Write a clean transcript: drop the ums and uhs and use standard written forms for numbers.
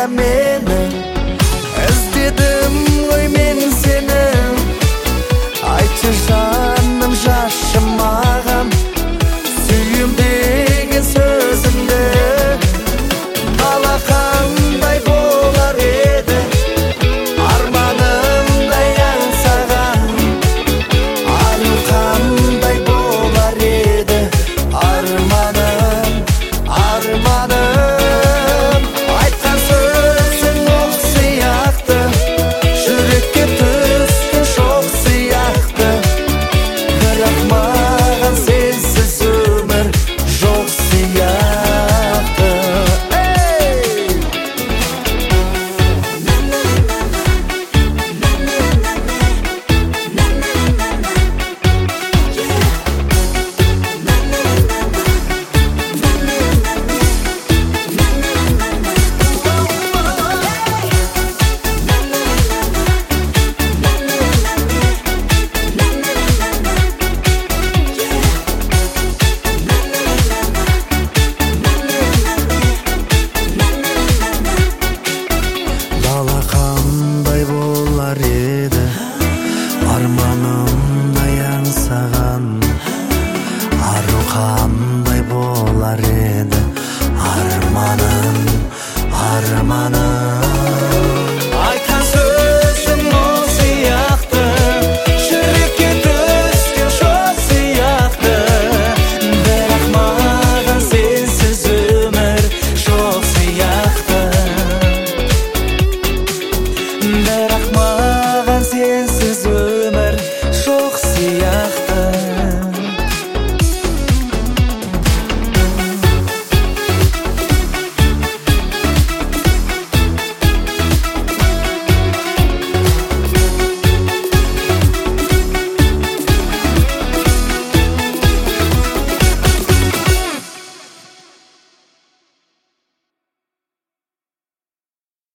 meni izledim ғой мен seni айтшы жаным жашым маған сүйем деген сөзіңді бала қандай болар еді арманымдай аңсаған ару қандай болар еді арманым айтқан сөзің оқ сияқты жүрекке түсті шоқ сияқты бірақ маған сенсіз өмір жоқ сияқты бала қандай болар еді арманымдай аңсаған ару қандай болар еді арманым